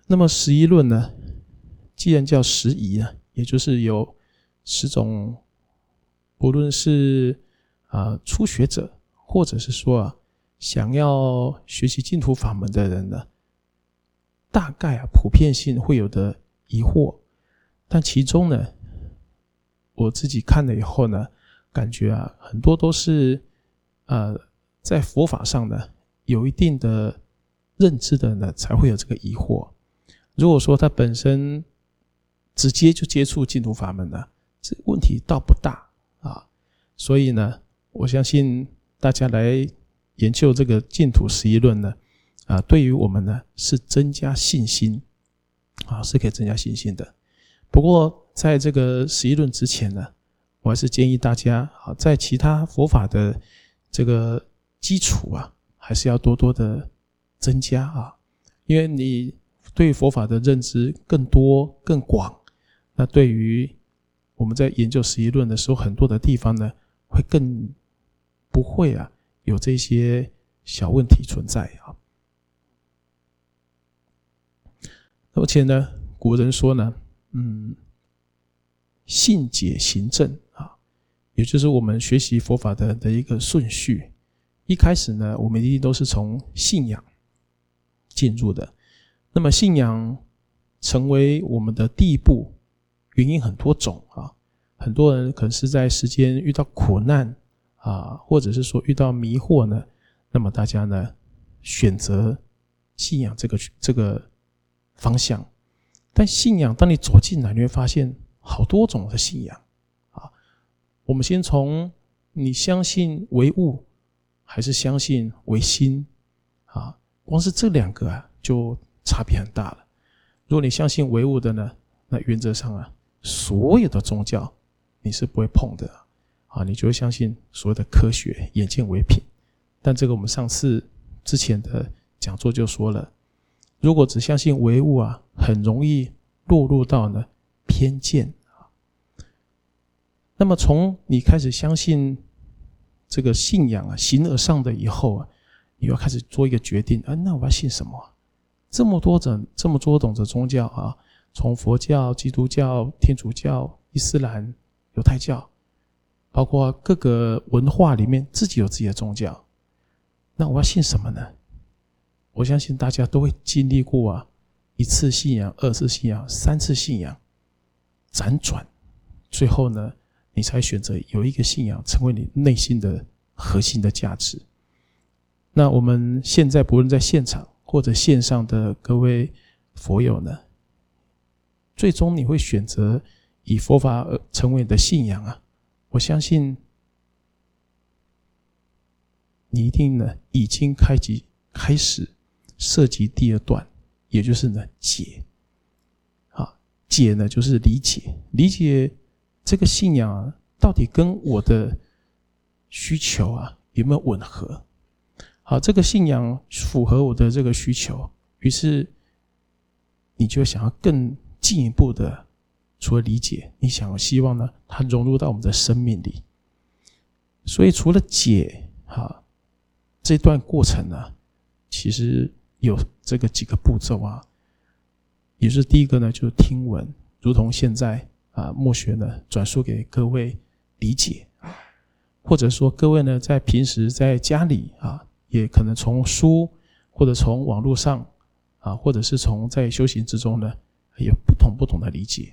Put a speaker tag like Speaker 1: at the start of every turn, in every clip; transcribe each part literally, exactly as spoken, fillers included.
Speaker 1: 那么十一论呢，既然叫十仪呢，也就是有十种，不论是啊、呃、初学者，或者是说啊想要学习净土法门的人呢，大概啊普遍性会有的疑惑，但其中呢，我自己看了以后呢，感觉啊很多都是呃在佛法上呢有一定的认知的人呢才会有这个疑惑。如果说他本身直接就接触净土法门呢，这问题倒不大啊。所以呢，我相信大家来研究这个净土十一论呢，啊，对于我们呢是增加信心啊，是可以增加信心的。不过在这个十一论之前呢，我还是建议大家啊，在其他佛法的这个基础啊，还是要多多的增加啊，因为你对佛法的认知更多更广，那对于我们在研究十一论的时候，很多的地方呢会更不会啊有这些小问题存在啊。而且呢，古人说呢，嗯，信解行证啊，也就是我们学习佛法的的一个顺序。一开始呢，我们一定都是从信仰进入的。那么信仰成为我们的第一步，原因很多种啊。很多人可能是在时间遇到苦难啊，或者是说遇到迷惑呢，那么大家呢选择信仰这个这个方向。但信仰当你走进来，你会发现好多种的信仰啊。我们先从你相信唯物还是相信唯心啊，光是这两个啊就差别很大了。如果你相信唯物的呢，那原则上啊，所有的宗教你是不会碰的啊，你就会相信所谓的科学，眼见为凭。但这个我们上次之前的讲座就说了，如果只相信唯物啊，很容易落入到呢偏见啊。那么从你开始相信这个信仰啊，形而上的以后啊，你要开始做一个决定啊，那我要信什么啊？这么多种这么多种的宗教啊，从佛教、基督教、天主教、伊斯兰、犹太教，包括各个文化里面自己有自己的宗教，那我要信什么呢？我相信大家都会经历过啊，一次信仰、二次信仰、三次信仰，辗转，最后呢，你才选择有一个信仰成为你内心的核心的价值。那我们现在不论在现场或者线上的各位佛友呢，最终你会选择以佛法成为你的信仰啊，我相信你一定呢已经开启开始涉及第二段，也就是呢解啊，解呢就是理解，理解这个信仰啊，到底跟我的需求啊有没有吻合？好，这个信仰符合我的这个需求，于是你就想要更进一步的，除了理解，你想要希望呢它融入到我们的生命里。所以除了解啊这段过程呢，其实有这个几个步骤啊，也是第一个呢就是听闻，如同现在啊默学呢转述给各位理解啊，或者说各位呢在平时在家里啊，也可能从书或者从网络上啊，或者是从在修行之中呢有不同不同的理解。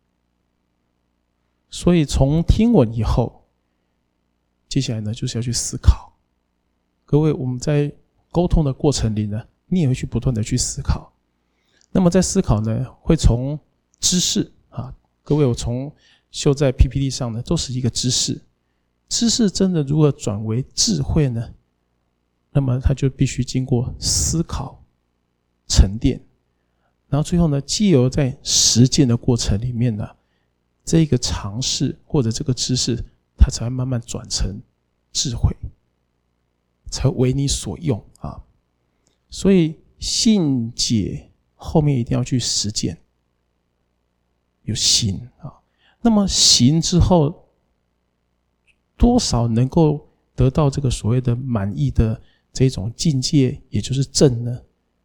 Speaker 1: 所以从听闻以后，接下来呢就是要去思考。各位，我们在沟通的过程里呢，你也会去不断的去思考。那么在思考呢，会从知识啊，各位我从秀在 P P T 上呢，都是一个知识。知识真的如何转为智慧呢？那么它就必须经过思考、沉淀，然后最后呢，藉由在实践的过程里面呢，这个常识或者这个知识，它才会慢慢转成智慧，才为你所用啊。所以信解后面一定要去实践，有行啊。那么行之后，多少能够得到这个所谓的满意的这种境界，也就是正呢？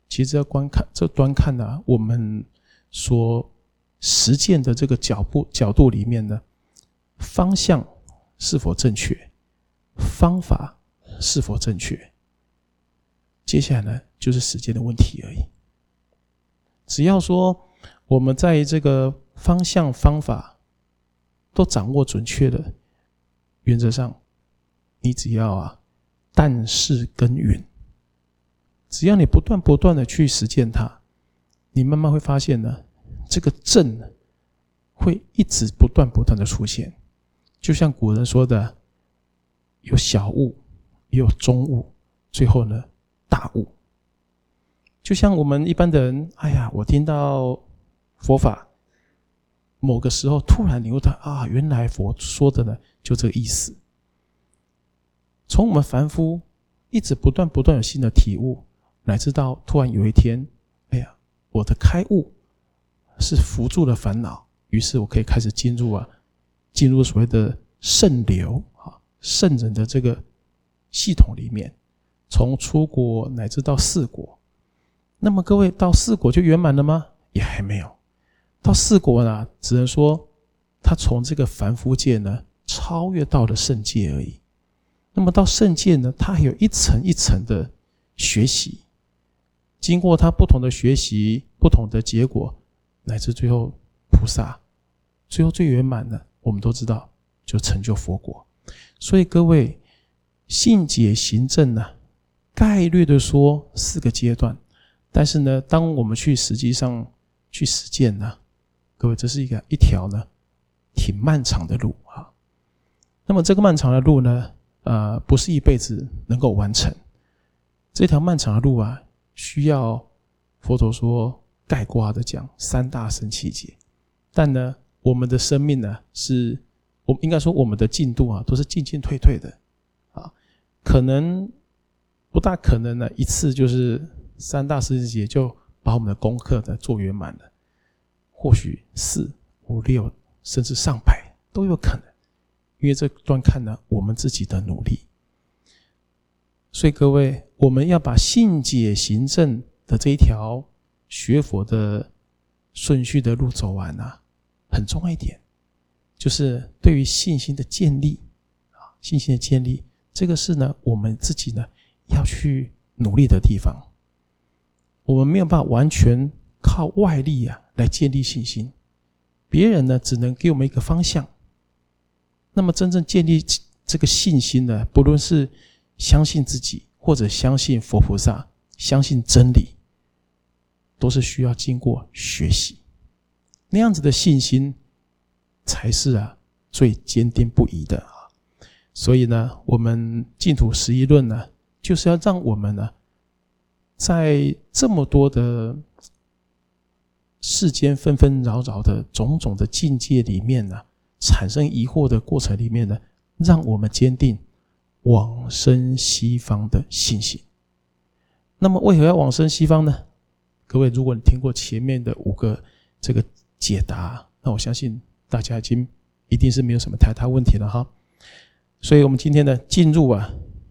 Speaker 1: 其实要观看这端看啊，我们所实践的这个角度角度里面呢，方向是否正确，方法是否正确，接下来呢就是时间的问题而已。只要说我们在这个方向方法都掌握准确的，原则上你只要啊但是耕耘，只要你不断不断的去实践它，你慢慢会发现呢，这个正会一直不断不断的出现。就像古人说的，有小悟，也有中悟，最后呢大悟。就像我们一般的人，哎呀，我听到佛法，某个时候突然领悟到啊，原来佛说的呢就这个意思。从我们凡夫一直不断不断有新的体悟，乃至到突然有一天，哎呀，我的开悟是扶住了烦恼，于是我可以开始进入啊，进入所谓的圣流啊，圣人的这个系统里面，从出国乃至到四国。那么各位，到四国就圆满了吗？也还没有。到四国呢，只能说他从这个凡夫界呢超越到了圣界而已。那么到圣界呢，他还有一层一层的学习，经过他不同的学习，不同的结果，乃至最后菩萨，最后最圆满的，我们都知道就成就佛国。所以各位，信解行证呢，概略的说四个阶段，但是呢，当我们去实际上去实践呢，各位，这是一个一条呢挺漫长的路啊。那么这个漫长的路呢，呃，不是一辈子能够完成。这条漫长的路啊，需要佛陀说概括的讲三大生七劫。但呢，我们的生命呢，是我们应该说我们的进度啊，都是进进退退的啊，可能不大可能呢，一次就是三大生七劫就把我们的功课呢做圆满了。或许四、五、六，甚至上百都有可能，因为这端看呢我们自己的努力。所以各位，我们要把信解行证的这一条学佛的顺序的路走完啊，很重要一点，就是对于信心的建立啊，信心的建立，这个是呢我们自己呢要去努力的地方。我们没有办法完全靠外力啊来建立信心，别人呢只能给我们一个方向。那么真正建立这个信心呢，不论是相信自己，或者相信佛菩萨，相信真理，都是需要经过学习。那样子的信心才是啊最坚定不移的啊。所以呢，我们净土十一论呢，就是要让我们呢，在这么多的世间纷纷扰扰的种种的境界里面呢，产生疑惑的过程里面呢，让我们坚定往生西方的信心。那么为何要往生西方呢？各位，如果你听过前面的五个这个解答，那我相信大家已经一定是没有什么太大问题了哈。所以我们今天呢，进入啊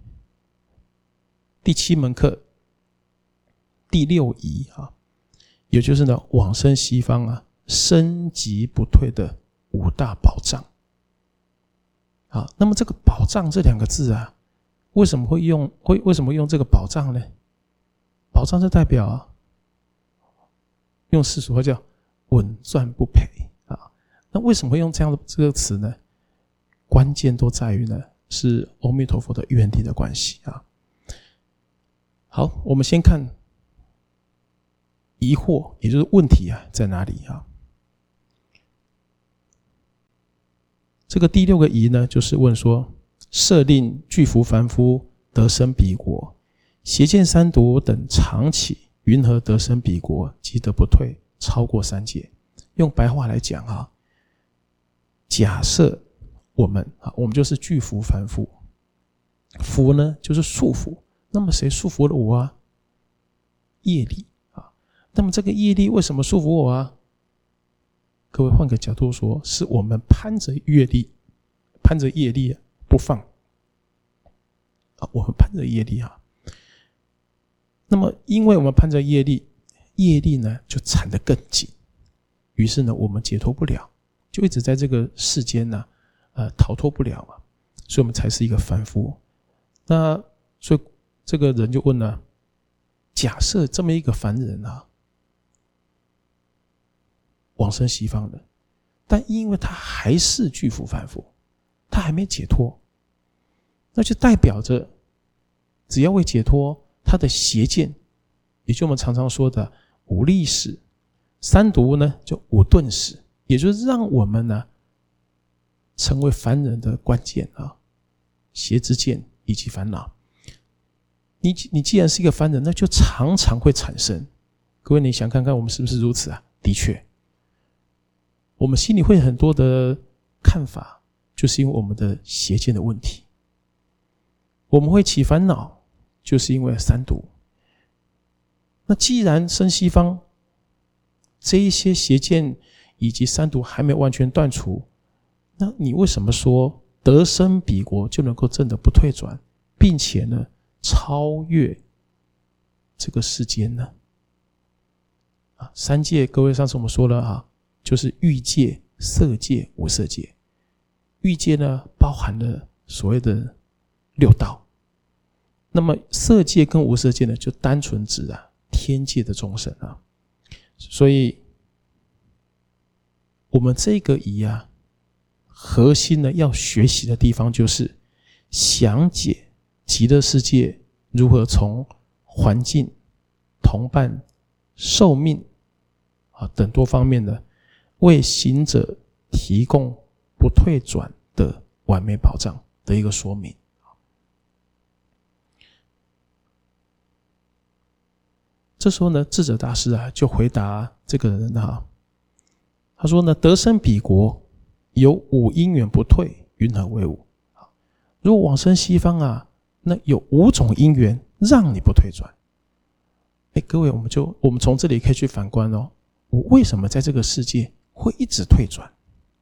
Speaker 1: 第七门课第六仪啊，也就是呢往生西方啊，升级不退的五大宝藏。好，那么这个宝藏这两个字啊，为什么会用会为什么用这个宝藏呢？宝藏是代表啊，用世俗话叫稳赚不赔啊。那为什么会用这样的这个词呢？关键都在于呢，是阿弥陀佛的愿力的关系啊。好，我们先看疑惑，也就是问题啊在哪里啊？这个第六个疑呢，就是问说：设令具福凡夫得生彼国，邪见三毒等常起，云何得生彼国，即得不退，超过三界？用白话来讲啊，假设我们啊，我们就是具福凡夫，福呢就是束缚，那么谁束缚了我啊？业力啊。那么这个业力为什么束缚我啊？各位换个角度说，是我们攀着业力，攀着业力不放啊，我们攀着业力啊。 那么因为我们攀着业力，业力呢就缠得更紧，于是呢我们解脱不了，就一直在这个世间呢、呃、逃脱不了嘛，所以我们才是一个凡夫。那所以这个人就问了，假设这么一个凡人啊，往生西方的，但因为他还是巨幅凡夫，他还没解脱，那就代表着只要未解脱，他的邪见，也就我们常常说的五力使，三毒呢就五钝使，也就是让我们呢成为凡人的关键啊，邪之见以及烦恼。你你既然是一个凡人，那就常常会产生。各位，你想看看我们是不是如此啊？的确，我们心里会很多的看法，就是因为我们的邪见的问题。我们会起烦恼，就是因为三毒。那既然生西方，这一些邪见以及三毒还没完全断除，那你为什么说得生彼国就能够证得不退转，并且呢超越这个世间呢？啊，三界，各位上次我们说了啊，就是欲界、色界、无色界。欲界呢包含了所谓的六道，那么色界跟无色界呢就单纯指啊天界的众生啊。所以我们这个仪啊，核心呢要学习的地方就是详解极乐世界如何从环境、同伴、寿命啊等多方面的为行者提供不退转的完美保障的一个说明。这时候呢，智者大师啊就回答这个人啊，他说呢，得生彼国有五因缘不退，云何为五？如果往生西方啊，那有五种因缘让你不退转。哎，各位，我们就我们从这里可以去反观哦，我为什么在这个世界会一直退转？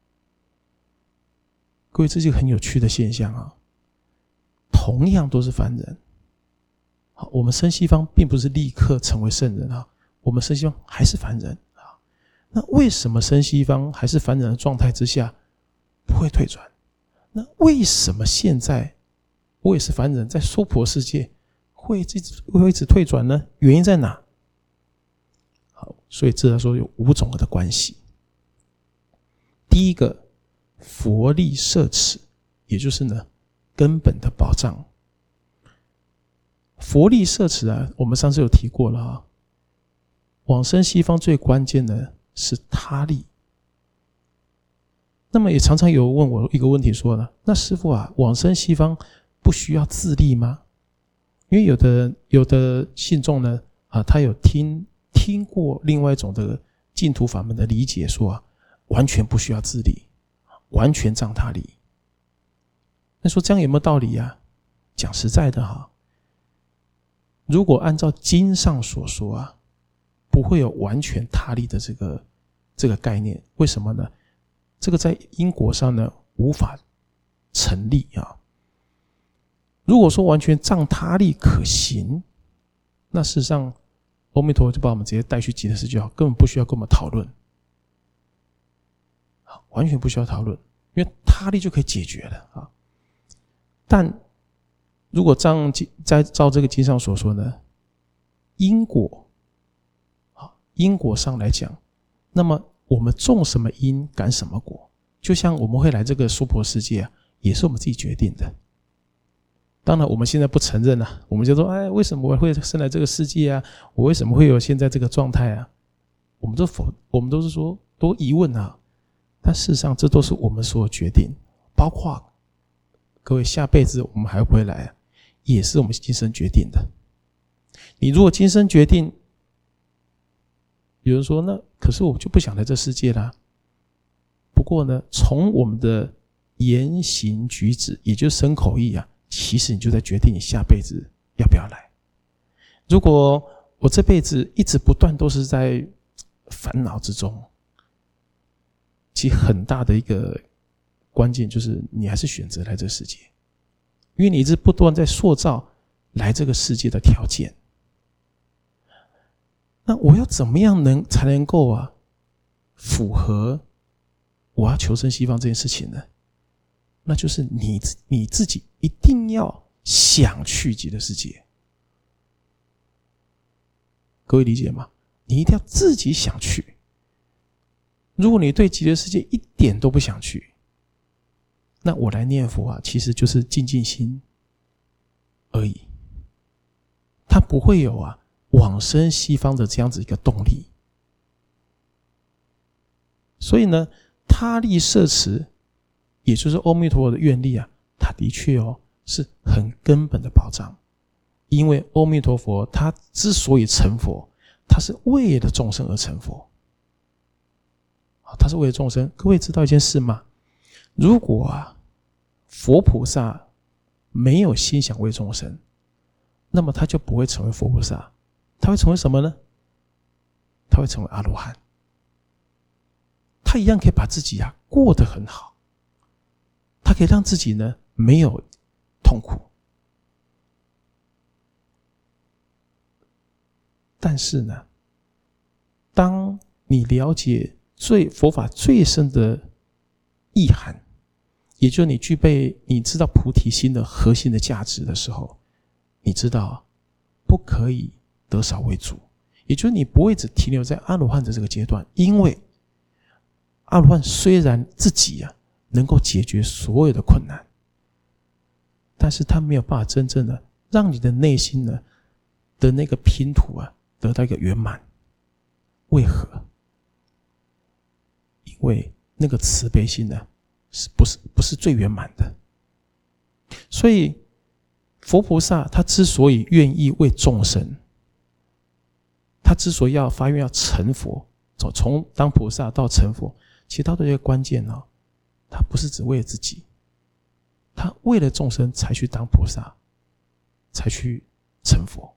Speaker 1: 各位，这是一个很有趣的现象啊。同样都是凡人，我们生西方并不是立刻成为圣人啊，我们生西方还是凡人啊。那为什么生西方还是凡人的状态之下不会退转？那为什么现在我也是凡人，在娑婆世界会一直会一直退转呢？原因在哪？好，所以这来说有五种的关系。第一个，佛力摄持，也就是呢根本的保障。佛力摄持啊，我们上次有提过了啊。往生西方最关键的是他力。那么也常常有问我一个问题说呢，那师父啊，往生西方不需要自力吗？因为有的有的信众呢啊，他有听听过另外一种的净土法门的理解，说啊，完全不需要自力，完全仗他力。那说这样有没有道理啊？讲实在的哈，如果按照经上所说啊，不会有完全他力的这个这个概念。为什么呢？这个在因果上呢无法成立啊。如果说完全仗他力可行，那事实上阿弥陀佛就把我们直接带去极乐世界，根本不需要跟我们讨论，完全不需要讨论，因为他力就可以解决了啊。但如果照在照这个经上所说呢，因果啊，因果上来讲，那么我们种什么因感什么果，就像我们会来这个娑婆世界啊，也是我们自己决定的。当然我们现在不承认啊，我们就说哎，为什么我会生来这个世界啊？我为什么会有现在这个状态啊？我们都否，我们都是说多疑问啊。但事实上这都是我们所决定，包括各位下辈子我们还会不会来啊，也是我们今生决定的。你如果今生决定，有人说那可是我就不想来这世界啦。不过呢，从我们的言行举止，也就是身口意啊，其实你就在决定你下辈子要不要来。如果我这辈子一直不断都是在烦恼之中，其实很大的一个关键就是你还是选择来这个世界，因为你一直不断在塑造来这个世界的条件。 那我要怎么样能才能够啊符合我要求生西方这件事情呢？那就是你你自己一定要想去极乐世界。各位理解吗？你一定要自己想去。如果你对极乐世界一点都不想去，那我来念佛啊，其实就是静静心而已。它不会有啊往生西方的这样子一个动力。所以呢，他力摄持，也就是阿弥陀佛的愿力啊，它的确哦是很根本的保障。因为阿弥陀佛他之所以成佛，他是为了众生而成佛。他是为了众生。各位知道一件事吗？如果啊佛菩萨没有心想为众生，那么他就不会成为佛菩萨。他会成为什么呢？他会成为阿罗汉。他一样可以把自己啊过得很好，他可以让自己呢没有痛苦。但是呢，当你了解最佛法最深的意涵，也就是你具备你知道菩提心的核心的价值的时候，你知道不可以得少为主，也就是你不会只停留在阿罗汉的这个阶段。因为阿罗汉虽然自己啊能够解决所有的困难，但是他没有办法真正的让你的内心呢的那个拼图啊得到一个圆满。为何？因为那个慈悲心呢是不是不是最圆满的。所以佛菩萨他之所以愿意为众生，他之所以要发愿要成佛，从当菩萨到成佛，其实他的一个关键哦，他不是只为了自己，他为了众生才去当菩萨，才去成佛。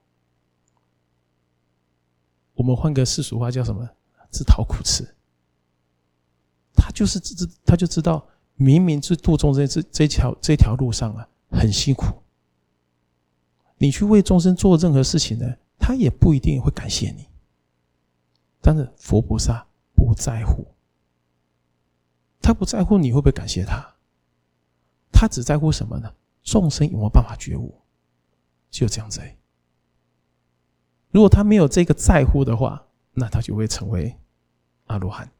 Speaker 1: 我们换个世俗话叫什么？自讨苦吃。他就是他就知道，明明是度众生这这条这条路上啊很辛苦，你去为众生做任何事情呢，他也不一定会感谢你。但是佛菩萨不在乎，他不在乎你会不会感谢他，他只在乎什么呢？众生有没有办法觉悟，就这样子而已。如果他没有这个在乎的话，那他就会成为阿罗汉。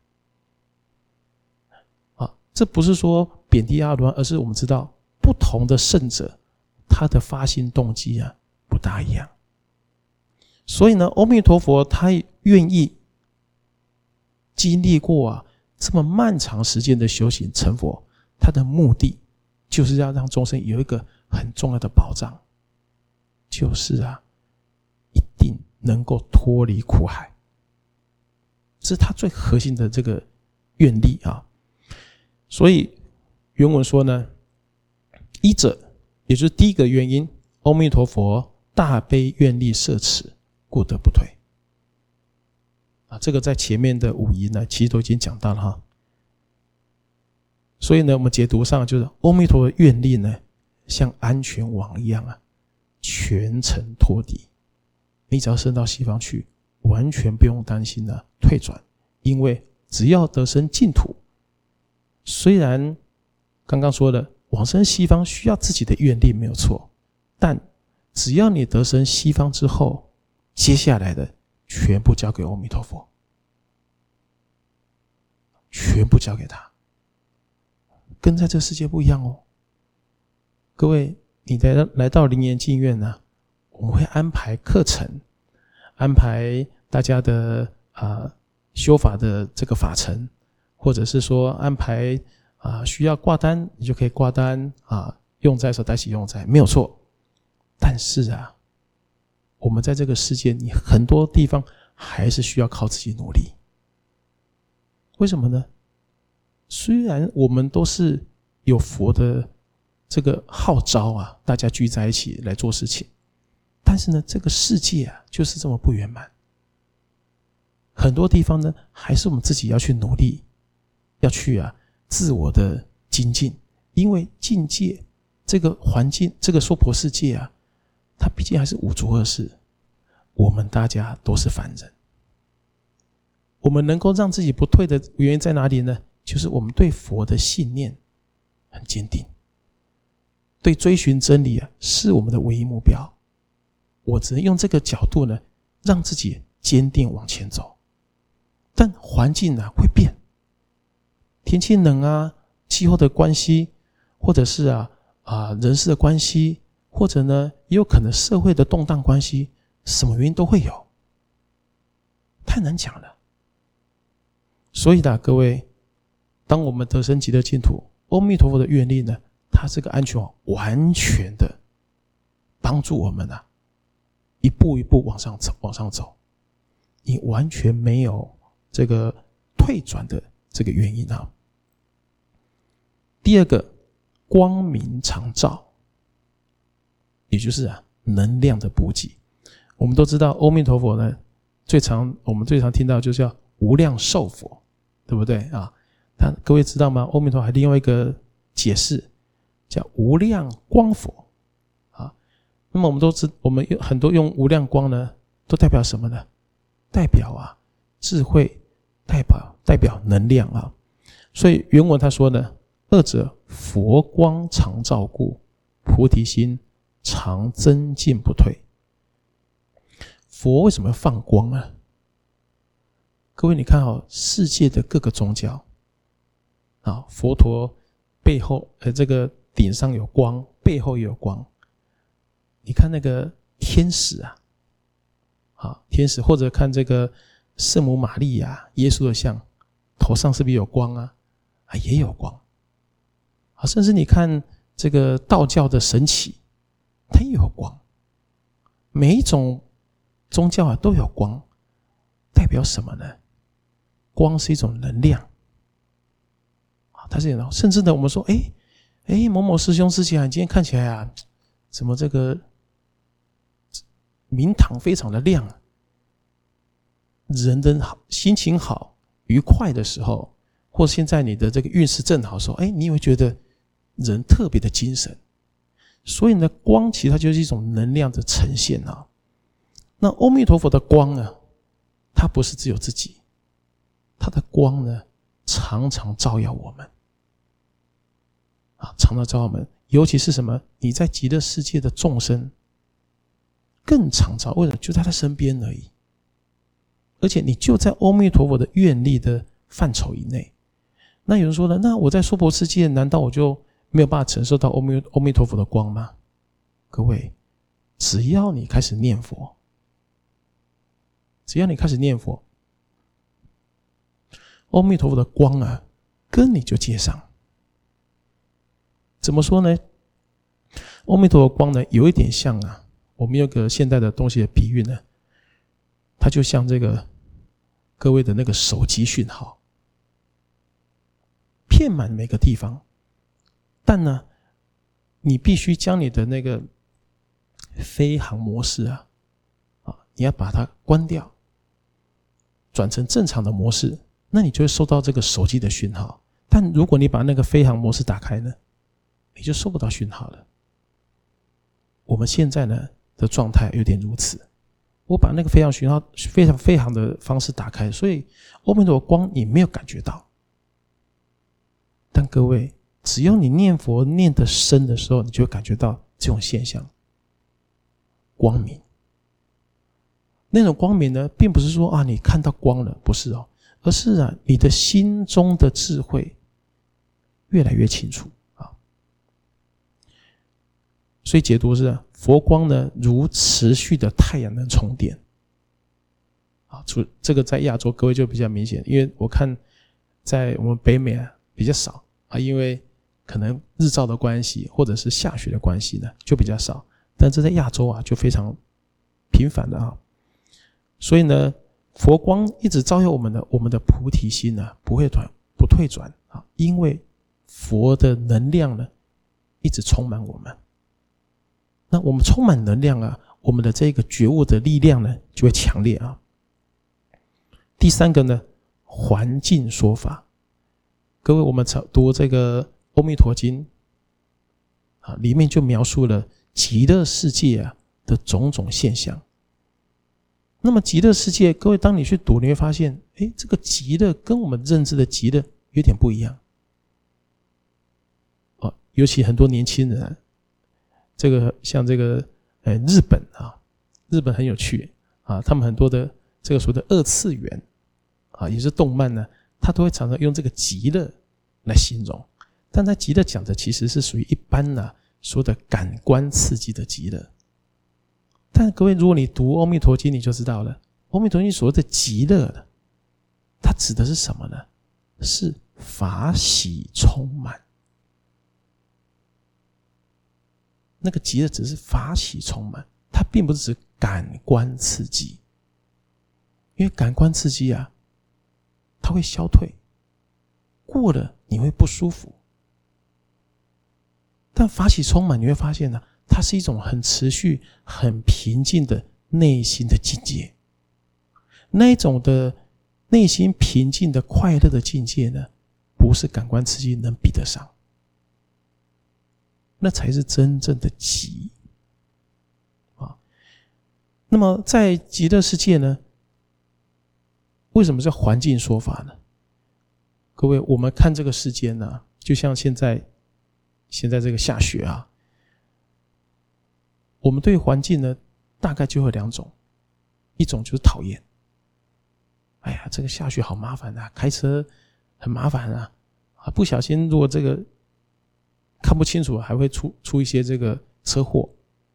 Speaker 1: 啊，这不是说贬低阿罗汉，而是我们知道不同的圣者，他的发心动机啊不大一样。所以呢，阿弥陀佛他愿意经历过啊这么漫长时间的修行成佛，他的目的就是要让众生有一个很重要的保障，就是啊一定能够脱离苦海。这是他最核心的这个愿力啊。所以原文说呢，一者，也就是第一个原因，阿弥陀佛大悲愿力摄持，故得不退。啊，这个在前面的五仪呢，其实都已经讲到了哈。所以呢，我们解读上就是阿弥陀的愿力呢，像安全网一样啊，全程托底。你只要升到西方去，完全不用担心啊退转，因为只要得生净土，虽然刚刚说的往生西方需要自己的愿力没有错，但只要你得生西方之后，接下来的全部交给阿弥陀佛，全部交给他，跟在这个世界不一样哦。各位，你来来到灵岩净院呢，我们会安排课程，安排大家的啊、呃、修法的这个法程，或者是说安排啊、呃、需要挂单，你就可以挂单啊、呃，用斋的时候带起用斋，没有错。但是啊，我们在这个世界，你很多地方还是需要靠自己努力。为什么呢？虽然我们都是有佛的这个号召啊，大家聚在一起来做事情，但是呢，这个世界啊就是这么不圆满。很多地方呢，还是我们自己要去努力，要去啊自我的精进，因为境界这个环境，这个娑婆世界啊，它毕竟还是五浊恶世，我们大家都是凡人。 我们能够让自己不退的原因在哪里呢？就是我们对佛的信念很坚定，对追寻真理啊是我们的唯一目标。我只能用这个角度呢，让自己坚定往前走。但环境啊会变，天气冷啊，气候的关系，或者是啊啊人事的关系，或者呢也有可能社会的动荡关系，什么原因都会有，太难讲了。所以呢，各位，当我们得生极乐净土，阿弥陀佛的愿力呢，它这个安全网完全的帮助我们啊，一步一步往上走，往上走，你完全没有这个退转的这个原因啊。第二个，光明常照，也就是啊能量的补给。我们都知道，阿弥陀佛呢，最常我们最常听到就叫无量寿佛，对不对啊？但各位知道吗？阿弥陀佛还另外一个解释叫无量光佛啊。那么我们都知，我们很多用无量光呢，都代表什么呢？代表啊智慧，代表代表能量啊。所以原文他说呢，二者佛光常照故，菩提心常增进不退。佛为什么要放光呢？各位你看哦，世界的各个宗教啊，佛陀背后呃这个顶上有光，背后也有光。你看那个天使啊，啊天使，或者看这个圣母玛利亚、耶稣的像，头上是不是有光啊？啊也有光。啊，甚至你看这个道教的神祇，它也有光。每一种宗教啊都有光，代表什么呢？光是一种能量，它是甚至呢，我们说，哎哎，某某师兄师姐，你今天看起来啊，怎么这个明堂非常的亮？人的好心情好、愉快的时候，或现在你的这个运势正好的时候，哎，你也会觉得人特别的精神。所以呢，光其实它就是一种能量的呈现啊。那阿弥陀佛的光呢，它不是只有自己，它的光呢，常常照耀我们啊，常常照耀我们。尤其是什么？你在极乐世界的众生更常照，为什么？就在他身边而已。而且你就在阿弥陀佛的愿力的范畴以内。那有人说了，那我在娑婆世界，难道我就没有办法承受到阿弥阿弥陀佛的光吗？各位，只要你开始念佛，只要你开始念佛，阿弥陀佛的光啊，跟你就接上。怎么说呢？阿弥陀佛光呢，有一点像啊，我们有个现代的东西的比喻呢，它就像这个各位的那个手机讯号，遍满每个地方。但呢，你必须将你的那个飞行模式啊，啊，你要把它关掉，转成正常的模式，那你就会收到这个手机的讯号。但如果你把那个飞行模式打开呢，你就收不到讯号了。我们现在呢的状态有点如此，我把那个飞行讯号、飞行飞行的方式打开，所以阿弥陀佛光你没有感觉到。但各位，只要你念佛念得深的时候，你就会感觉到这种现象，光明。那种光明呢，并不是说啊你看到光了，不是哦，而是啊你的心中的智慧越来越清楚啊。所以解读是、啊、佛光呢，如持续的太阳能充电啊。这个在亚洲各位就比较明显，因为我看在我们北美啊比较少啊，因为可能日照的关系，或者是下雪的关系呢，就比较少。但这在亚洲啊，就非常频繁的啊。所以呢，佛光一直照耀我们的，我们的菩提心呢，不会转不退转啊，因为佛的能量呢，一直充满我们。那我们充满能量啊，我们的这个觉悟的力量呢，就会强烈啊。第三个呢，环境说法。各位，我们读这个《阿弥陀经》啊，里面就描述了极乐世界啊的种种现象。 那么极乐世界，各位当你去读，你会发现，哎，这个极乐跟我们认知的极乐有点不一样。哦，尤其很多年轻人、啊，这个像这个呃日本啊，日本很有趣啊，他们很多的这个所谓的二次元啊，也是动漫呢，他都会常常用这个极乐来形容。但他极乐讲的其实是属于一般呢、啊、说的感官刺激的极乐。但各位，如果你读《阿弥陀经》，你就知道了，《阿弥陀经》所谓的极乐呢，它指的是什么呢？是法喜充满。那个极乐只是法喜充满，它并不是指感官刺激，因为感官刺激啊，它会消退，过了你会不舒服。但法喜充满，你会发现呢、啊，它是一种很持续、很平静的内心的境界。那一种的内心平静的快乐的境界呢，不是感官刺激能比得上。那才是真正的极啊。那么在极乐世界呢，为什么叫环境说法呢？各位，我们看这个世间呢、啊，就像现在现在这个下雪啊，我们对环境呢，大概就有两种，一种就是讨厌，哎呀，这个下雪好麻烦啊，开车很麻烦啊，啊，不小心如果这个看不清楚，还会出出一些这个车祸。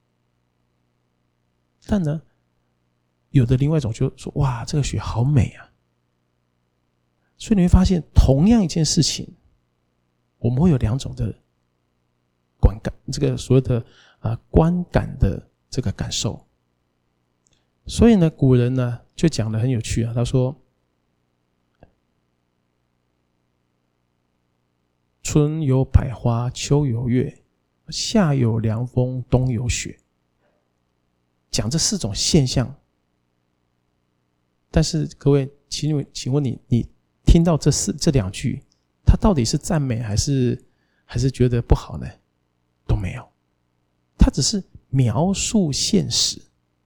Speaker 1: 但呢，有的另外一种就说，哇，这个雪好美啊。所以你会发现，同样一件事情，我们会有两种的观感，这个所谓的啊观感的这个感受。所以呢，古人呢就讲得很有趣啊，他说，春有百花，秋有月，夏有凉风，冬有雪。讲这四种现象，但是各位，请请问你，你听到这四这两句，它到底是赞美还是还是觉得不好呢？都没有，它只是描述现实。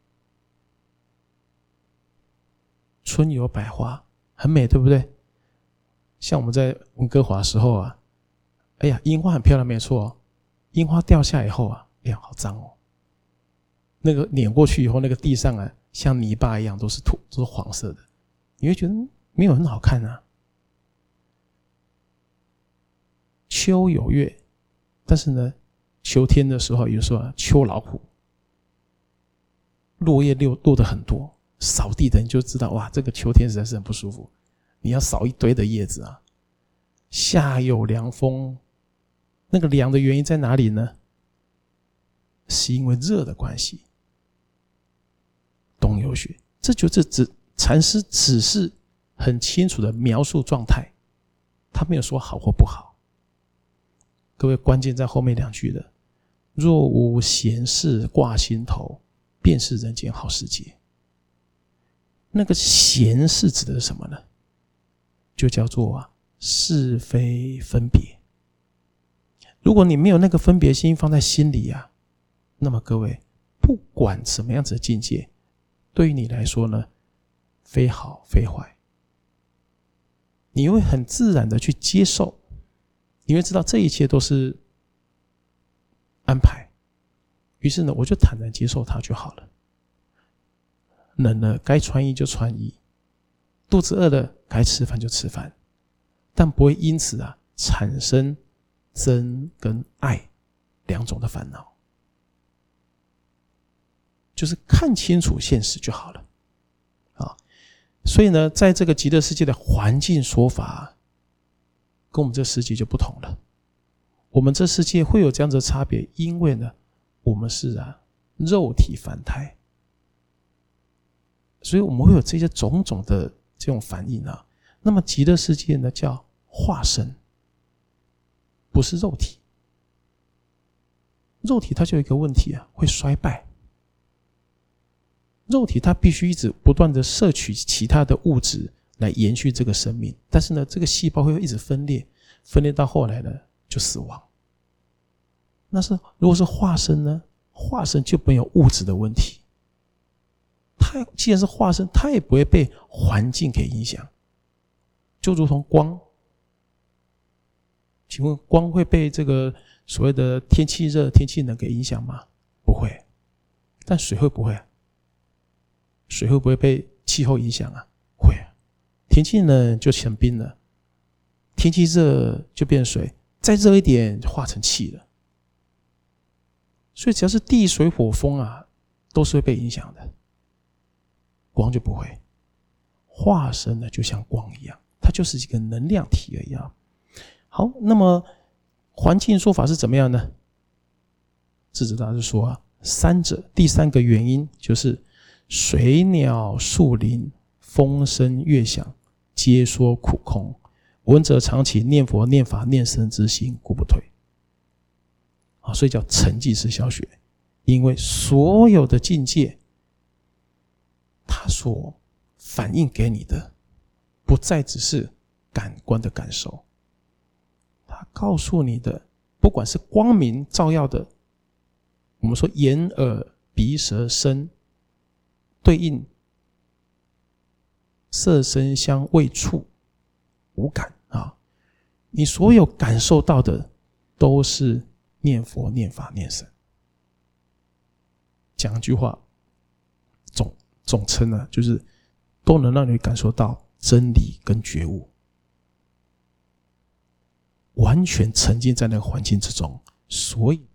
Speaker 1: 春有百花，很美，对不对？像我们在温哥华的时候啊，哎呀，樱花很漂亮，没错哦。樱花掉下以后啊，哎呀，好脏哦。那个碾过去以后，那个地上啊，像泥巴一样，都是土，都是黄色的，你会觉得没有很好看啊。秋有月，但是呢，秋天的时候，有时候啊，秋老虎，落叶落落的很多，扫地的人就知道，哇，这个秋天实在是很不舒服，你要扫一堆的叶子啊。夏有凉风，那个凉的原因在哪里呢？是因为热的关系。冬有雪，这就是只禅师只是很清楚的描述状态，他没有说好或不好。各位，关键在后面两句的，若无闲事挂心头，便是人间好世界。那个闲事指的是什么呢？就叫做啊是非分别。如果你没有那个分别心放在心里啊，那么各位，不管什么样子的境界，对于你来说呢，非好非坏，你会很自然的去接受，你会知道这一切都是安排，于是呢，我就坦然接受它就好了。冷了该穿衣就穿衣，肚子饿了该吃饭就吃饭，但不会因此啊产生憎跟爱两种的烦恼。就是看清楚现实就好了啊。所以呢，在这个极乐世界的环境说法，跟我们这世界就不同了。我们这世界会有这样子的差别，因为呢，我们是啊肉体凡胎，所以我们会有这些种种的这种反应啊。那么极乐世界呢，叫化身，不是肉体。肉体它就有一个问题啊，会衰败。肉体它必须一直不断的摄取其他的物质来延续这个生命，但是呢，这个细胞会一直分裂，分裂到后来呢就死亡。那是如果是化身呢，化身就没有物质的问题，它它既然是化身，它也不会被环境给影响，就如同光。请问光会被这个所谓的天气热、天气冷给影响吗？不会。但水会不会？水会不会被气候影响啊？会。天气冷就成冰了，天气热就变水，再热一点就化成气了。所以只要是地水火风啊，都是会被影响的。光就不会。化身呢，就像光一样，它就是一个能量体而已啊。好，那么环境说法是怎么样呢？智者大师说啊，三者第三个原因就是水鸟树林风声乐响，皆说苦空。闻者常起念佛念法念僧之心，故不退。啊，所以叫沉寂式消学，因为所有的境界，它所反映给你的，不再只是感官的感受。他告诉你的，不管是光明照耀的，我们说眼耳鼻舌身对应色声香味触五感啊，你所有感受到的都是念佛念法念僧。讲一句话总总称呢，就是都能让你感受到真理跟觉悟，完全沉浸在那个环境之中。所以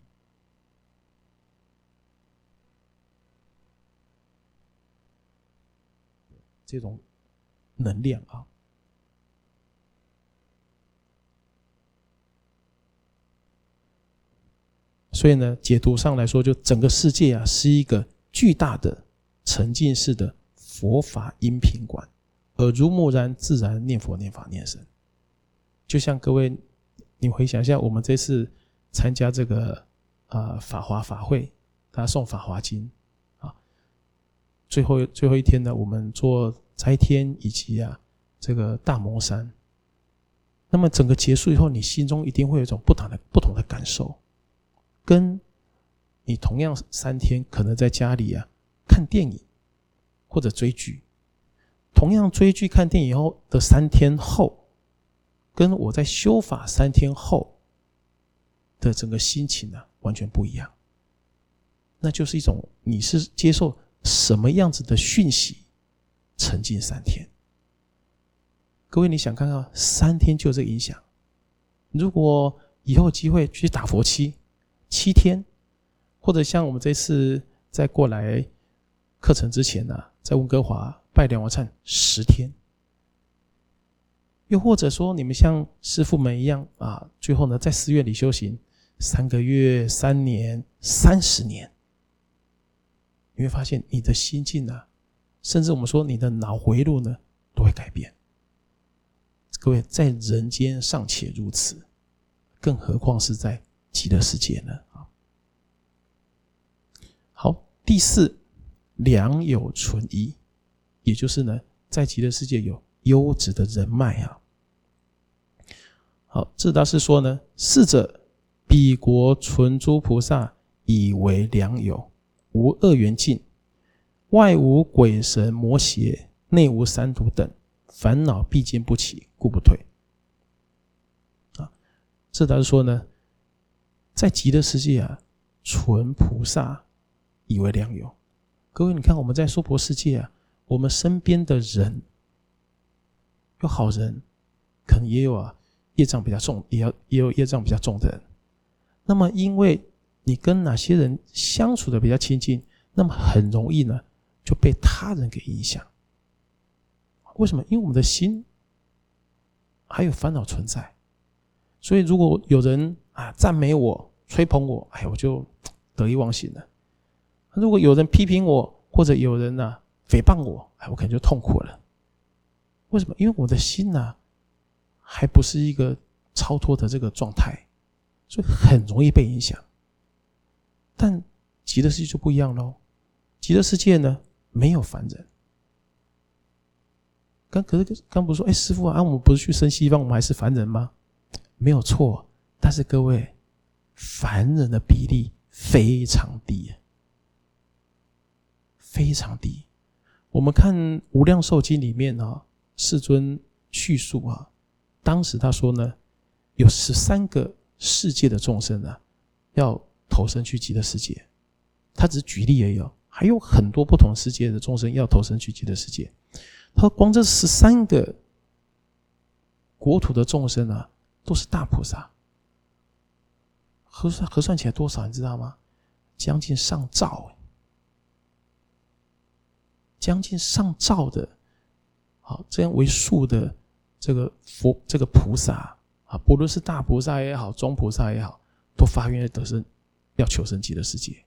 Speaker 1: 这种能量啊，所以呢，解读上来说，就整个世界啊，是一个巨大的沉浸式的佛法音频馆，耳濡目染，自然念佛念法念僧。就像各位，你回想一下，我们这次参加这个呃法华法会，他诵法华经啊，最后最后一天呢，我们做斋天以及啊这个大蒙山。那么整个结束以后，你心中一定会有一种不同的不同的感受，跟你同样三天可能在家里啊看电影或者追剧，同样追剧看电影后的三天后，跟我在修法三天后的整个心情啊完全不一样。那就是一种你是接受什么样子的讯息，沉浸三天。各位，你想看看，三天就有这个影响。如果以后有机会去打佛七七天，或者像我们这次在过来课程之前啊，在温哥华拜两王忏十天，又或者说你们像师父们一样啊，最后呢在寺院里修行三个月、三年、三十年，你会发现你的心境啊，甚至我们说你的脑回路呢都会改变。各位，在人间尚且如此，更何况是在极乐世界呢？好，第四，良友存一，也就是呢，在极乐世界有优质的人脉啊。好，智大师说呢，是者彼国存诸菩萨以为良友，无恶缘境，外无鬼神魔邪，内无三毒等，烦恼必见不起，故不退。啊，智大师说呢，在极乐世界啊，存菩萨以为良友。各位，你看我们在娑婆世界啊，我们身边的人有好人，可能也有啊业障比较重，也有也有业障比较重的人。那么因为你跟哪些人相处的比较亲近，那么很容易呢就被他人给影响。为什么？因为我们的心还有烦恼存在，所以如果有人啊赞美我、吹捧我，哎，我就得意忘形了。如果有人批评我，或者有人啊诽谤我，哎，我可能就痛苦了。为什么？因为我的心啊还不是一个超脱的这个状态，所以很容易被影响。但极乐世界就不一样咯，极乐世界呢没有凡人。刚可是刚不是说，哎，师父啊，我们不是去生西方，我们还是凡人吗？没有错，但是各位，凡人的比例非常低，非常低。 我们看《无量寿经》里面啊，世尊叙述啊，当时他说呢，有十三个世界的众生啊，要投身去极乐世界。他只是举例而已哦，还有很多不同世界的众生要投身去极乐世界。他说，光这十三个国土的众生啊，都是大菩萨，核算核算起来多少，你知道吗？将近上兆，将近上兆的，好，这样为数的这个佛这个菩萨啊，不论是大菩萨也好，中菩萨也好，都发愿得生，要求生极乐世界。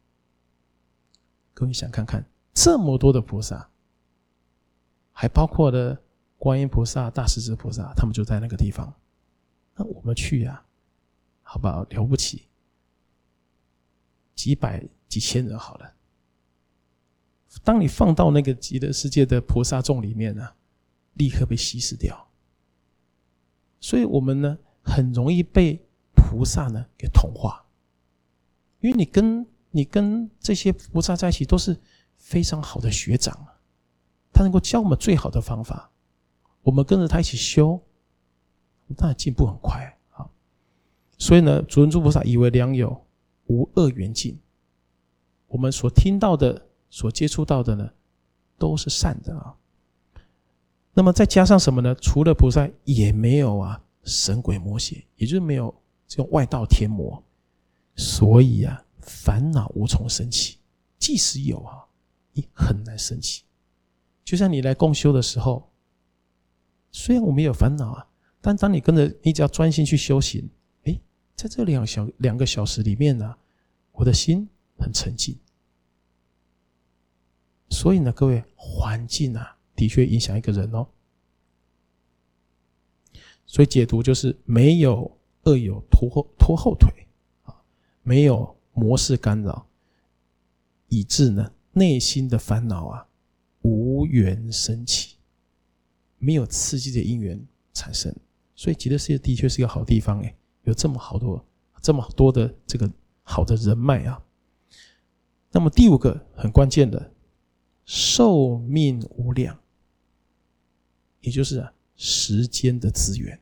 Speaker 1: 各位想看看，这么多的菩萨，还包括了观音菩萨、大势至菩萨，他们就在那个地方。那我们去呀、啊，好不好？了不起，几百几千人好了。当你放到那个极乐世界的菩萨众里面呢、啊，立刻被稀释掉。所以我们呢，很容易被菩萨呢给同化，因为你跟你跟这些菩萨在一起都是非常好的学长，他能够教我们最好的方法，我们跟着他一起修，当然进步很快啊。所以呢，主文殊菩萨以为良友，无恶缘尽。我们所听到的、所接触到的呢，都是善的啊。那么再加上什么呢？除了菩萨，也没有啊神鬼魔邪，也就是没有这种外道天魔，所以啊，烦恼无从生起。即使有啊，也很难生起。就像你来共修的时候，虽然我们有烦恼啊，但当你跟着，你只要专心去修行，诶，在这两小两个小时里面呢、啊，我的心很沉静。所以呢，各位，环境啊，的确影响一个人哦。所以解读就是没有恶友拖后拖后腿啊，没有魔事干扰，以致呢内心的烦恼啊无缘生起，没有刺激的因缘产生。所以极乐世界的确是一个好地方，诶，有这么好多这么多的这个好的人脉啊。那么第五个很关键的，寿命无量，也就是啊时间的资源，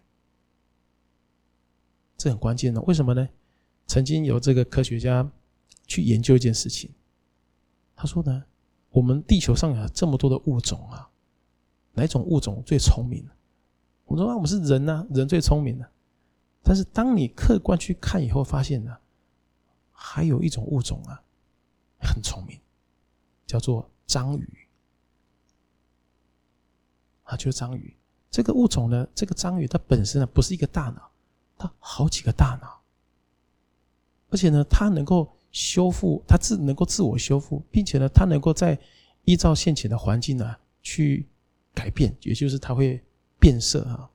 Speaker 1: 这很关键的。为什么呢？曾经有这个科学家去研究一件事情，他说呢，我们地球上有这么多的物种啊，哪一种物种最聪明？我们说、啊、我们是人啊，人最聪明啊。但是当你客观去看以后，发现呢、啊，还有一种物种啊很聪明，叫做章鱼啊，就是章鱼。这个物种呢，这个章鱼它本身呢不是一个大脑，它好几个大脑，而且呢，它能够修复，它自能够自我修复，并且呢，它能够在依照现前的环境呢去改变，也就是它会变色啊。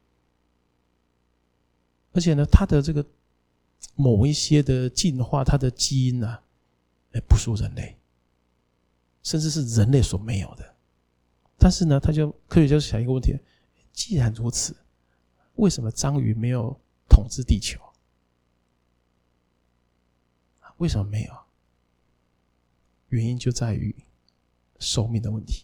Speaker 1: 而且呢，它的这个某一些的进化，它的基因呢，不输人类，甚至是人类所没有的。但是呢，他就科学家就想一个问题：既然如此，为什么章鱼没有统治地球？为什么没有？原因就在于寿命的问题。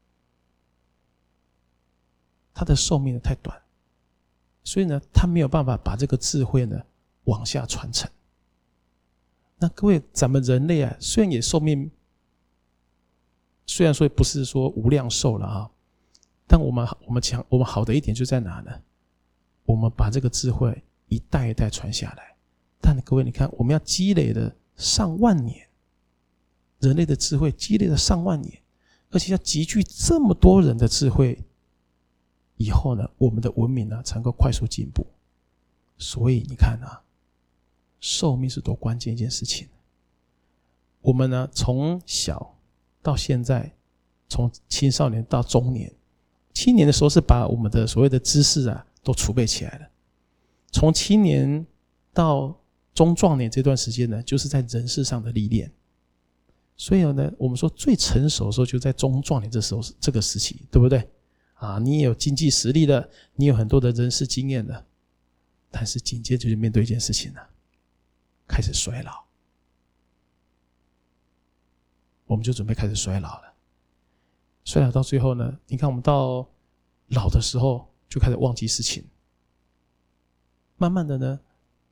Speaker 1: 它的寿命太短，所以呢，它没有办法把这个智慧呢往下传承。那各位，咱们人类啊，虽然也寿命，虽然说不是说无量寿了啊，但我们我们强我们好的一点就在哪呢？我们把这个智慧一代一代传下来。但各位，你看，我们要积累了上万年，人类的智慧积累了上万年，而且要集聚这么多人的智慧，以后呢，我们的文明呢才能够快速进步。所以你看啊，寿命是多关键一件事情。我们呢，从小到现在，从青少年到中年，青年的时候是把我们的所谓的知识啊都储备起来了，从青年到中壮年这段时间呢，就是在人世上的历练。所以呢，我们说最成熟的时候就在中壮年这时候这个时期，对不对？啊，你也有经济实力了，你有很多的人事经验了，但是紧接着就面对一件事情了，开始衰老，我们就准备开始衰老了。 衰老到最后呢，你看我们到老的时候就开始忘记事情，慢慢的呢，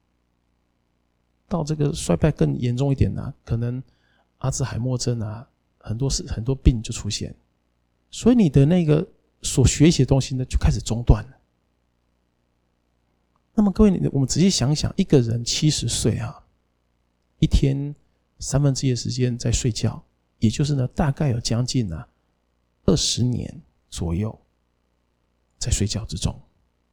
Speaker 1: 到这个衰败更严重一点啊，可能阿兹海默症啊，很多事很多病就出现，所以你的那个所学习的东西呢，就开始中断了。那么各位，我们仔细想想，一个人七十岁啊，一天三分之一的时间在睡觉，也就是呢，大概有将近啊二十年左右在睡觉之中，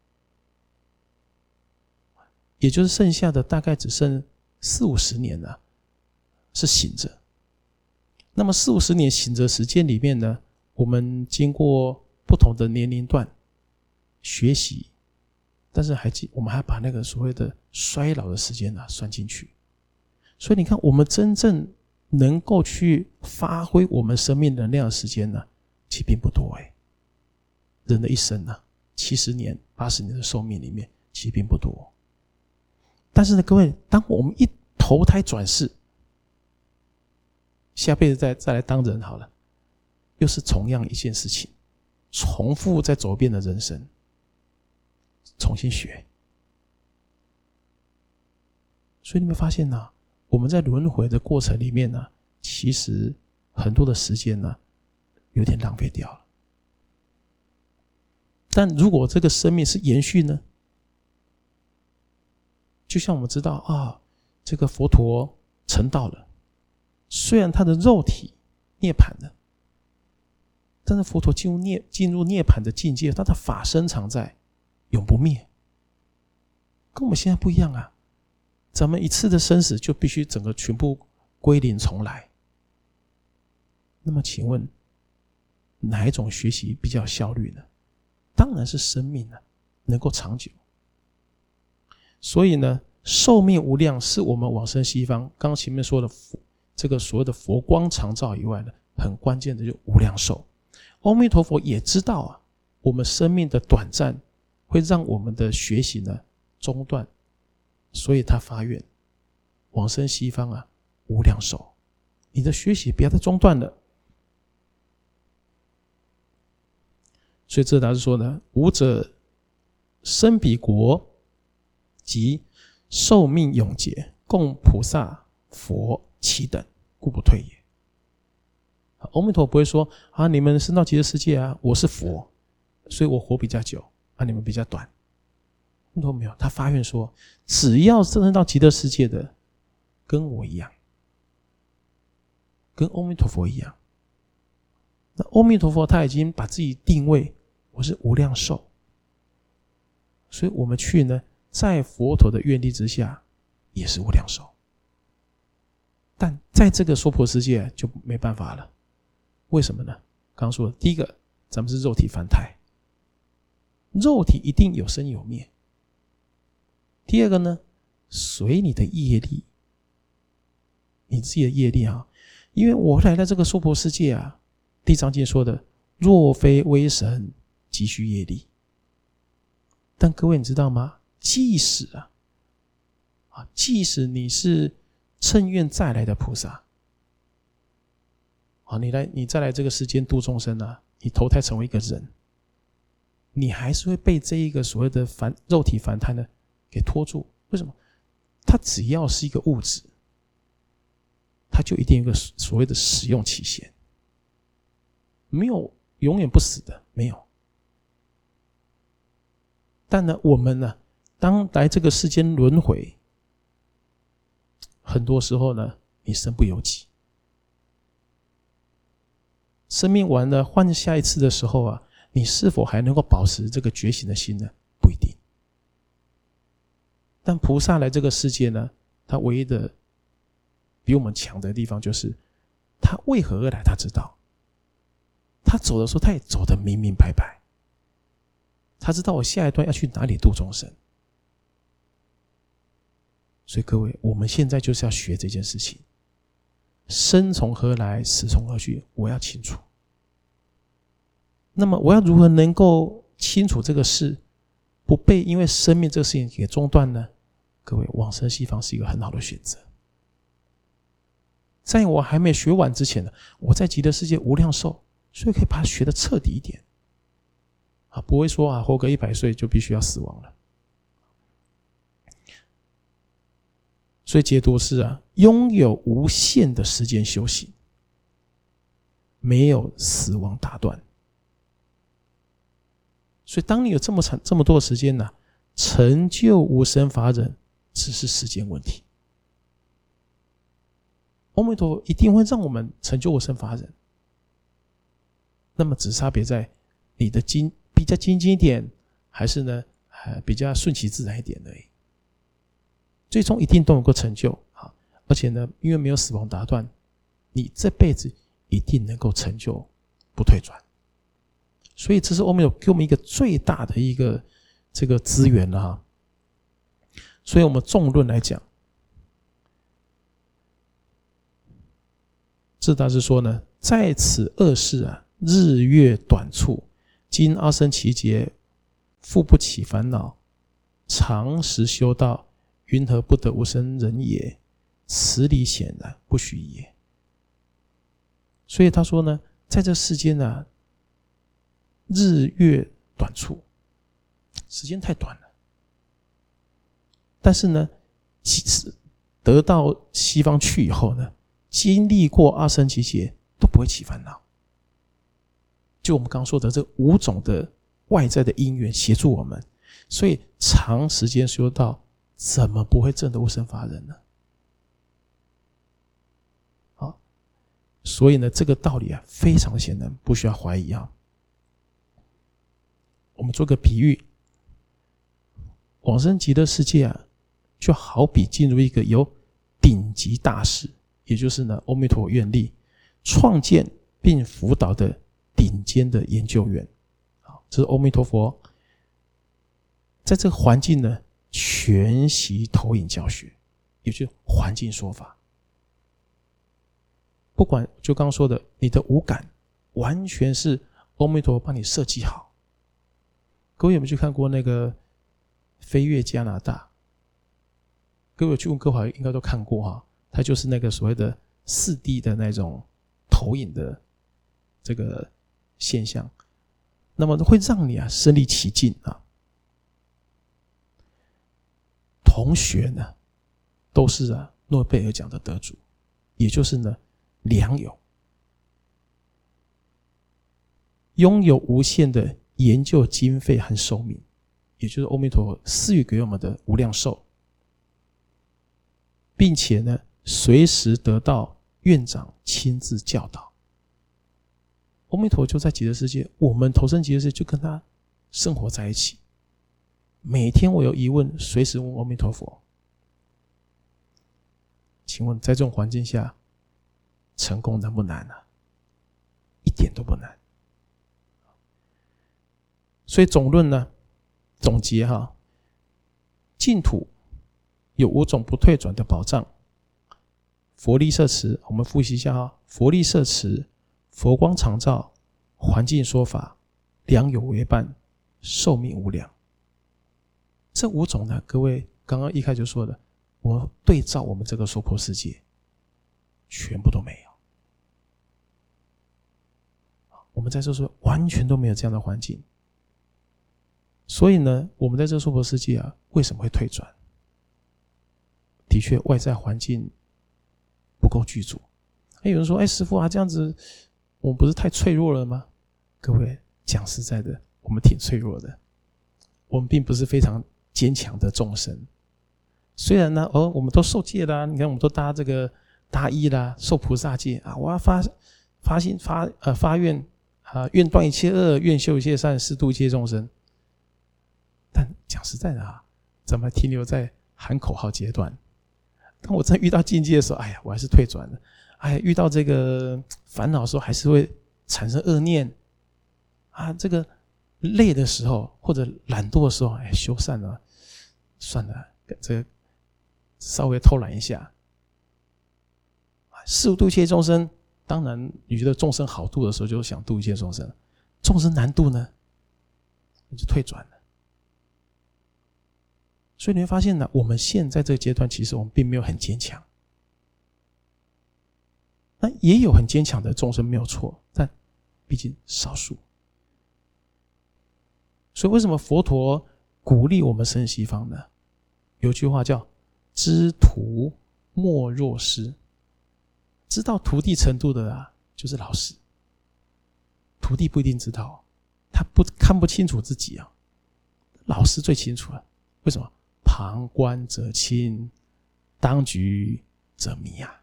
Speaker 1: 也就是剩下的大概只剩四五十年了，是醒着。那么四五十年醒着时间里面呢，我们经过不同的年龄段学习，但是还我们还把那个所谓的衰老的时间啊算进去。所以你看，我们真正能够去发挥我们生命能量的时间呢，其实并不多哎。人的一生呢，七十年、八十年的寿命里面，其实并不多。但是呢，各位，当我们一投胎转世，下辈子再再来当人好了，又是同样一件事情，重复再走一遍的人生，重新学。所以你们发现呢、啊，我们在轮回的过程里面呢、啊，其实很多的时间呢，有点浪费掉了。但如果这个生命是延续呢？就像我们知道啊，这个佛陀成道了，虽然他的肉体涅槃了，但是佛陀进入涅进入涅槃的境界，他的法身常在，永不灭，跟我们现在不一样啊。咱们一次的生死就必须整个全部归零重来。那么请问哪一种学习比较有效率呢？当然是生命啊，能够长久。所以呢，寿命无量是我们往生西方刚刚前面说的这个所谓的佛光长照以外呢，很关键的就是无量寿。阿弥陀佛也知道啊，我们生命的短暂会让我们的学习呢中断，所以他发愿往生西方啊，无量寿，你的学习不要再中断了。所以这他是说呢，吾者生彼国及寿命永劫，供菩萨佛齐等，故不退也。阿弥陀不会说啊，你们升到极乐世界啊，我是佛，所以我活比较久啊，你们比较短。阿弥陀没有，他发愿说，只要升到极乐世界的，跟我一样，跟阿弥陀佛一样。那阿弥陀佛他已经把自己定位，我是无量寿，所以我们去呢，在佛陀的愿力之下，也是无量寿。但在这个娑婆世界就没办法了，为什么呢？刚刚说的，第一个，咱们是肉体凡胎，肉体一定有生有灭。第二个呢，随你的业力，你自己的业力啊，因为我来到这个娑婆世界啊，地藏经说的，若非威神，急需业力。但各位你知道吗？即使啊，啊，即使你是乘愿再来的菩萨，啊，你来，你再来这个世间度众生啊，你投胎成为一个人，你还是会被这一个所谓的凡肉体凡胎呢给拖住。为什么？它只要是一个物质，它就一定有一个所谓的使用期限，没有永远不死的，没有。但呢，我们呢，当来这个世间轮回，很多时候呢，你身不由己。生命完了，换下一次的时候啊，你是否还能够保持这个觉醒的心呢？不一定。但菩萨来这个世界呢，他唯一的比我们强的地方就是，他为何而来，他知道。他走的时候，他也走得明明白白。他知道我下一段要去哪里度众生。所以各位，我们现在就是要学这件事情。生从何来，死从何去，我要清楚。那么我要如何能够清楚这个事，不被因为生命这个事情给中断呢？各位，往生西方是一个很好的选择。在我还没学完之前呢，我在极乐世界无量寿， 所以可以把它学得彻底一点啊，不会说啊活个一百岁就必须要死亡了。所以解读是啊，拥有无限的时间修行，没有死亡打断。所以当你有这么长这么多的时间呢、啊，成就无生法忍只是时间问题。阿弥陀佛一定会让我们成就无生法忍，那么只差别在你的精比较精进一点，还是呢、呃、比较顺其自然一点而已。最终一定都能够成就啊！而且呢，因为没有死亡打断，你这辈子一定能够成就，不退转。所以这是阿弥陀给我们一个最大的一个这个资源了哈。所以我们纵论来讲，智大师说呢，在此恶世啊，日月短促，今阿僧祇劫，复不起烦恼，常时修道，云何不得无生忍也？此理显然不许也。所以他说呢，在这世间呢、啊，日月短促，时间太短了。但是呢，其实得到西方去以后呢，经历过阿僧祇劫都不会起烦恼。就我们刚刚说的这五种的外在的因缘协助我们，所以长时间修道，怎么不会证得无生法忍呢？好，所以呢，这个道理啊，非常显然，不需要怀疑啊。我们做个比喻，往生极乐世界啊，就好比进入一个由顶级大师，也就是呢，阿弥陀愿力创建并辅导的顶尖的研究院。好，这是阿弥陀佛在这个环境呢，全息投影教学，也就是环境说法。不管就刚刚说的，你的五感完全是阿弥陀帮你设计好。各位有没有去看过那个飞越加拿大？各位有去温哥华应该都看过哈，它就是那个所谓的四 D 的那种投影的这个现象，那么会让你啊身临其境啊。同学呢，都是啊诺贝尔奖的得主，也就是呢良友，拥有无限的研究经费和寿命，也就是阿弥陀佛赐予给我们的无量寿，并且呢随时得到院长亲自教导。阿弥陀佛就在极乐世界，我们投身极乐世界就跟他生活在一起。每天我有疑问，随时问阿弥陀佛。请问在这种环境下，成功难不难啊？一点都不难。所以总论呢，总结哈，净土有五种不退转的保障。佛力摄持，我们复习一下哈，佛力摄持，佛光常照，环境说法，良友为伴，寿命无量。这五种呢，各位刚刚一开始就说的，我对照我们这个娑婆世界，全部都没有。我们在这说完全都没有这样的环境。所以呢，我们在这娑婆世界啊，为什么会退转？的确，外在环境不够具足。有人说：“哎，师父啊，这样子我们不是太脆弱了吗？”各位讲实在的，我们挺脆弱的，我们并不是非常坚强的众生。虽然呢，哦，我们都受戒啦，你看我们都搭这个大衣啦，受菩萨戒啊，我要发发心发呃发愿啊，愿断一切恶，愿修一切善，誓度一切众生。但讲实在的啊，咱们停留在喊口号阶段。当我真遇到境界的时候，哎呀，我还是退转了。哎，遇到这个烦恼的时候，还是会产生恶念啊。这个累的时候或者懒惰的时候，哎，修善了，算了，这个稍微偷懒一下。誓度一切众生，当然你觉得众生好度的时候，就想度一切众生；众生难度呢，你就退转了。所以你会发现呢，我们现在这个阶段，其实我们并没有很坚强。那也有很坚强的众生没有错，但毕竟少数。所以为什么佛陀鼓励我们生西方呢？有句话叫知徒莫若师，知道徒弟程度的啊，就是老师。徒弟不一定知道，他不看不清楚自己啊，老师最清楚了。为什么？旁观者清，当局者迷啊。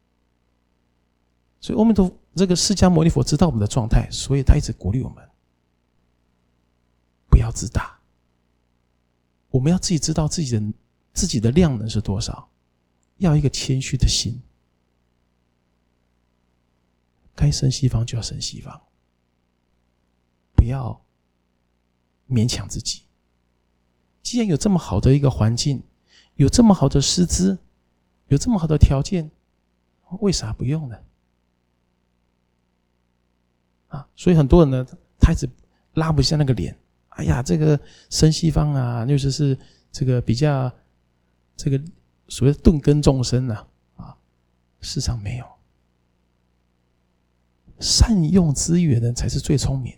Speaker 1: 所以阿弥陀佛这个释迦牟尼佛知道我们的状态，所以他一直鼓励我们不要自大，我们要自己知道自己的自己的量能是多少，要一个谦虚的心，该生西方就要生西方，不要勉强自己。既然有这么好的一个环境，有这么好的师资，有这么好的条件，为啥不用呢？啊，所以很多人呢，他一直拉不下那个脸。哎呀，这个生西方啊，尤其是这个比较这个所谓的顿根众生啊，啊，事实上没有。善用资源的人才是最聪明，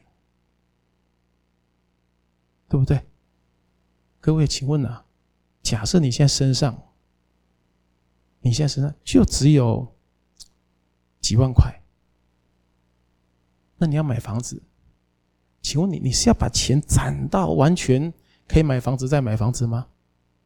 Speaker 1: 对不对？各位，请问啊，假设你现在身上，你现在身上就只有几万块，那你要买房子，请问你，你是要把钱攒到完全可以买房子再买房子吗？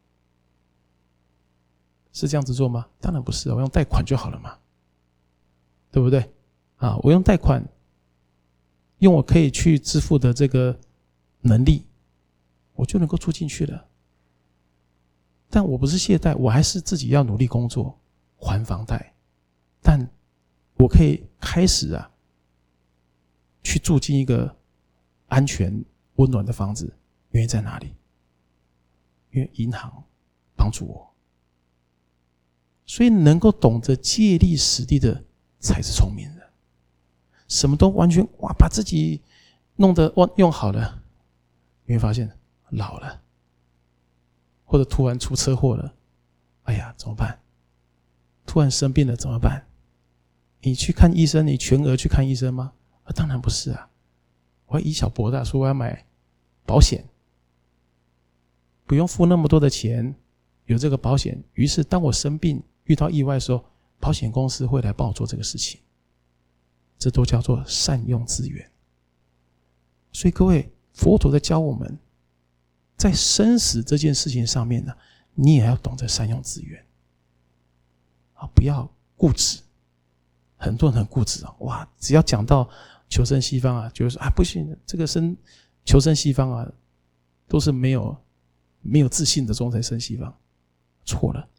Speaker 1: 是这样子做吗？当然不是，我用贷款就好了嘛，对不对？啊，我用贷款，用我可以去支付的这个能力，我就能够住进去了。但我不是懈怠，我还是自己要努力工作还房贷，但我可以开始啊，去住进一个安全温暖的房子。原因在哪里？因为银行帮助我。所以能够懂得借力使力的才是聪明人。什么都完全哇把自己弄得用好了，你会发现老了，或者突然出车祸了，哎呀怎么办？突然生病了怎么办？你去看医生，你全额去看医生吗？啊，当然不是啊，我要以小博大，说我要买保险，不用付那么多的钱，有这个保险，于是当我生病遇到意外的时候，保险公司会来帮我做这个事情。这都叫做善用资源。所以各位，佛陀在教我们，在生死这件事情上面呢，你也要懂得善用资源啊，不要固执。很多人很固执啊，哇，只要讲到求生西方啊，就会说啊，不行，这个生求生西方啊，都是没有没有自信的中才生西方。错了，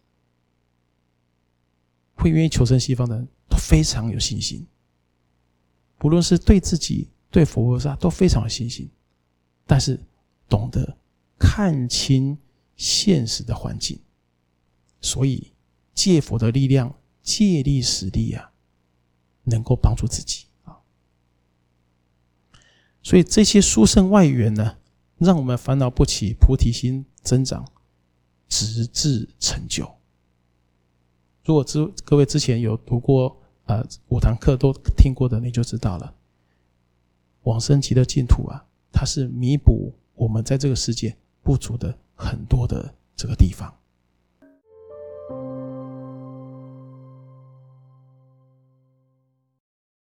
Speaker 1: 会愿意求生西方的人都非常有信心。不论是对自己对佛菩萨都非常有信心，但是懂得看清现实的环境，所以借佛的力量，借力使力啊，能够帮助自己啊。所以这些殊胜外缘呢，让我们烦恼不起，菩提心增长，直至成就。如果之各位之前有读过呃，五堂课都听过的，你就知道了。往生极乐净土啊，它是弥补我们在这个世界不足的很多的这个地方。